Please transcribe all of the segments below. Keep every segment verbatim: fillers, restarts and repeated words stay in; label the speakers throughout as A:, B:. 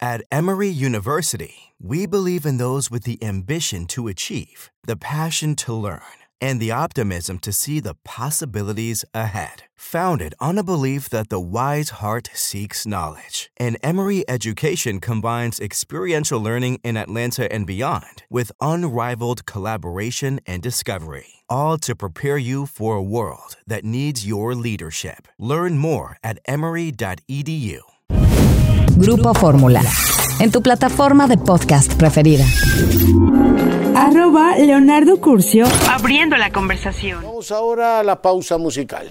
A: At Emory University, we believe in those with the ambition to achieve, the passion to learn, and the optimism to see the possibilities ahead. Founded on a belief that the wise heart seeks knowledge, and Emory Education combines experiential learning in Atlanta and beyond with unrivaled collaboration and discovery, all to prepare you for a world that needs your leadership. Learn more at emory dot e d u.
B: Grupo Fórmula, en tu plataforma de podcast preferida.
C: Arroba Leonardo Curcio, abriendo la conversación.
D: Vamos ahora a la pausa musical.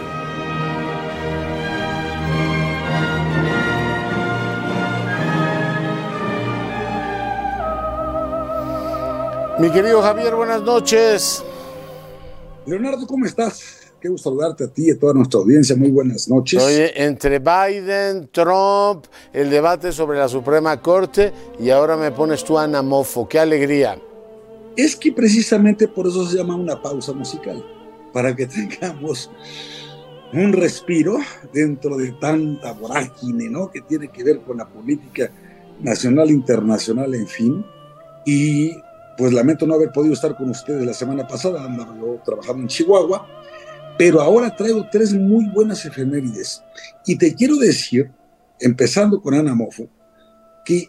D: Mi querido Javier, buenas noches.
E: Leonardo, ¿cómo estás? Qué gusto saludarte a ti y a toda nuestra audiencia. Muy buenas noches.
D: Oye, entre Biden, Trump, el debate sobre la Suprema Corte y ahora me pones tú a Ana Moffo. ¡Qué alegría!
E: Es que precisamente por eso se llama una pausa musical, para que tengamos un respiro dentro de tanta vorágine, ¿no?, que tiene que ver con la política nacional, internacional, en fin. Y pues lamento no haber podido estar con ustedes la semana pasada, andaba yo trabajando en Chihuahua, pero ahora traigo tres muy buenas efemérides. Y te quiero decir, empezando con Ana Moffo, que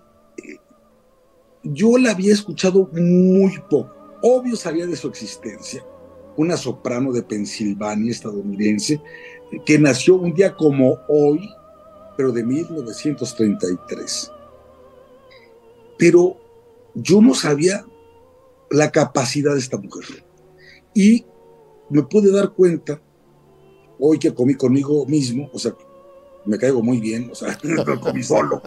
E: yo la había escuchado muy poco. Obvio sabía de su existencia. Una soprano de Pensilvania, estadounidense, que nació un día como hoy, pero de mil novecientos treinta y tres. Pero yo no sabía la capacidad de esta mujer. Y me pude dar cuenta, hoy que comí conmigo mismo, o sea, me caigo muy bien, o sea, no comí solo.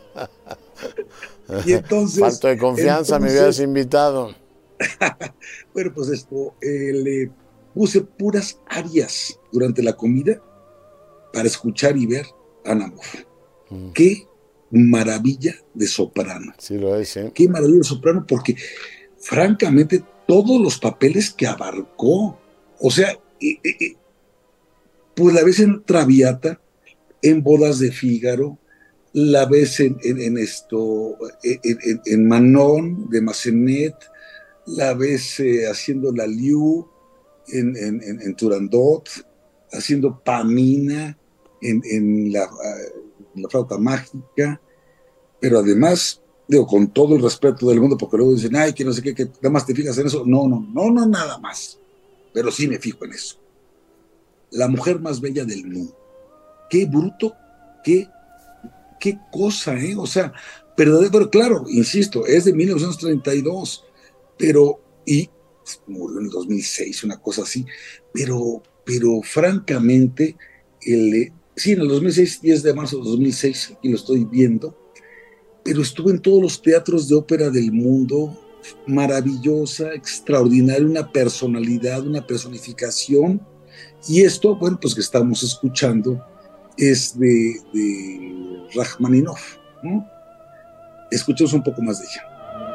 E: Y entonces,
D: falta de confianza, entonces, me hubieras invitado.
E: Bueno, pues esto, eh, le puse puras arias durante la comida para escuchar y ver a Ana Moffo. Mm. Qué maravilla de soprano.
D: Sí lo es, ¿eh?
E: Qué maravilla de soprano, porque francamente todos los papeles que abarcó, o sea, eh, eh, pues la ves en Traviata, en Bodas de Fígaro, la ves en, en, en esto, en, en, en Manon de Massenet, la ves eh, haciendo la Liu en, en, en, en Turandot, haciendo Pamina en, en, la, en la flauta mágica, pero además, digo, con todo el respeto del mundo, porque luego dicen, ay, que no sé qué, que nada más te fijas en eso. No, no, no, no, nada más, pero sí me fijo en eso. La mujer más bella del mundo. Qué bruto, qué, qué cosa, ¿eh? O sea, verdadero, pero claro, insisto, es de mil novecientos treinta y dos, pero, y murió en el dos mil seis, una cosa así, pero, pero francamente, el, sí, en el dos mil seis, diez de marzo de dos mil seis, aquí lo estoy viendo, pero estuvo en todos los teatros de ópera del mundo, maravillosa, extraordinaria, una personalidad, una personificación, y esto, bueno, pues que estamos escuchando es de, de Rachmaninoff, ¿no? Escuchemos un poco más de ella.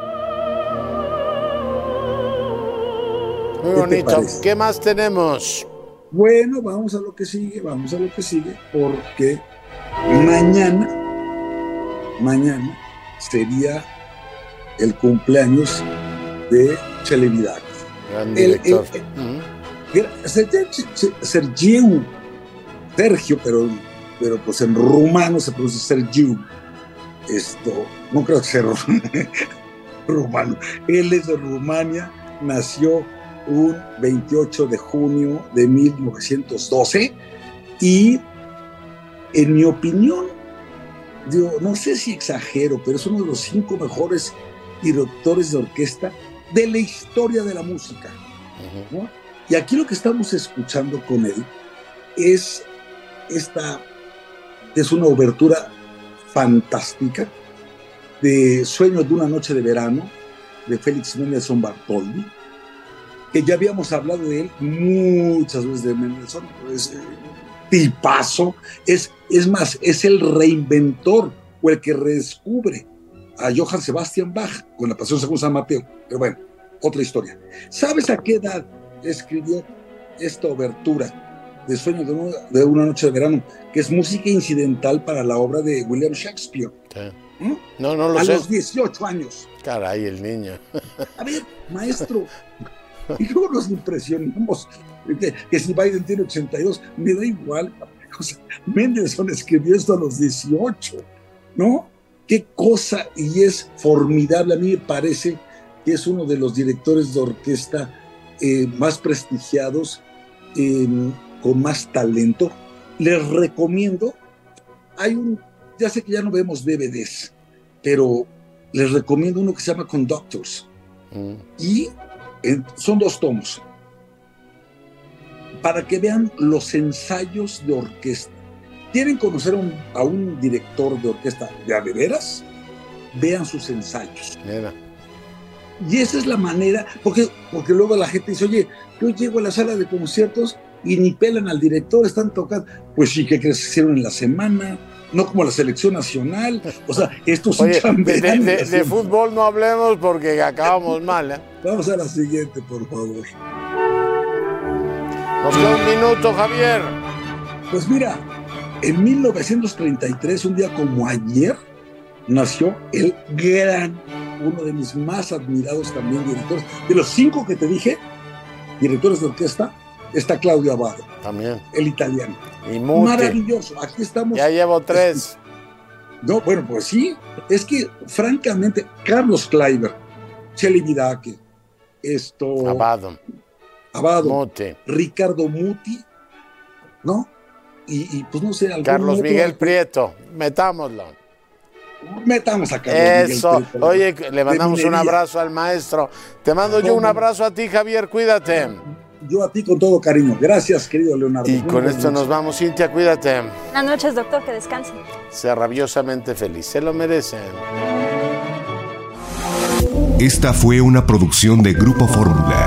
D: Muy bonito. ¿Qué, ¿Qué más tenemos?
E: Bueno, vamos a lo que sigue, vamos a lo que sigue, porque mañana, mañana sería el cumpleaños de Celeridad.
D: Gran director. El, el, el,
E: uh-huh. Sergiu, Sergio, pero, pero pues en rumano se produce Sergiu. Esto, no creo que sea rumano. Él es de Rumania, nació un veintiocho de junio de mil novecientos doce y, en mi opinión, digo, no sé si exagero, pero es uno de los cinco mejores directores de orquesta de la historia de la música, ¿no? Y aquí lo que estamos escuchando con él es esta, es una obertura fantástica de Sueños de una noche de verano de Félix Mendelssohn Bartholdy, que ya habíamos hablado de él muchas veces, de Mendelssohn, es eh, tipazo, es, es más, es el reinventor o el que redescubre a Johann Sebastian Bach con la Pasión según San Mateo. Pero bueno, otra historia. ¿Sabes a qué edad escribió esta obertura de Sueños de una, de una noche de verano, que es música incidental para la obra de William Shakespeare? Sí. ¿Mm?
D: No, no lo
E: a
D: sé.
E: A los dieciocho años.
D: Caray, el niño.
E: A ver, maestro. Y luego nos impresionamos que, que si Biden tiene ochenta y dos, me da igual. O sea, Mendelssohn escribió esto a los dieciocho, ¿no? Qué cosa, y es formidable. A mí me parece que es uno de los directores de orquesta eh, más prestigiados, eh, con más talento. Les recomiendo, hay un, ya sé que ya no vemos D V Ds, pero les recomiendo uno que se llama Conductors. Mm. Y en, son dos tomos, para que vean los ensayos de orquesta. ¿Quieren conocer a un, a un director de orquesta de a de veras? Vean sus ensayos. Mira. Y esa es la manera, porque, porque luego la gente dice, oye, yo llego a la sala de conciertos y ni pelan al director, están tocando. Pues sí, ¿qué crees que hicieron en la semana? No como la selección nacional. O sea, estos son
D: chambelanes. De, de, de fútbol no hablemos porque acabamos mal, ¿eh?
E: Vamos a la siguiente, por favor.
D: Nos queda un minuto, Javier.
E: Pues mira, en mil novecientos treinta y tres, un día como ayer, nació el gran, uno de mis más admirados también directores. De los cinco que te dije, directores de orquesta, está Claudio Abbado.
D: También.
E: El italiano.
D: Y Muti.
E: Maravilloso. Aquí estamos.
D: Ya llevo tres.
E: No, bueno, pues sí. Es que, francamente, Carlos Kleiber, Celi Vidaque, esto...
D: Abbado.
E: Abbado.
D: Muti.
E: Ricardo Muti, ¿no? Y, y pues no sé...
D: Carlos otro... Miguel Prieto. Metámoslo.
E: Metamos a Carlos
D: Eso.
E: Miguel Prieto.
D: Oye, le mandamos un abrazo al maestro. Te mando yo un abrazo a ti, Javier. Cuídate.
E: Yo a ti con todo cariño. Gracias, querido Leonardo.
D: Y con esto nos vamos, Cintia, cuídate.
F: Buenas noches, doctor, que descansen.
D: Sea rabiosamente feliz, se lo merecen.
G: Esta fue una producción de Grupo Fórmula.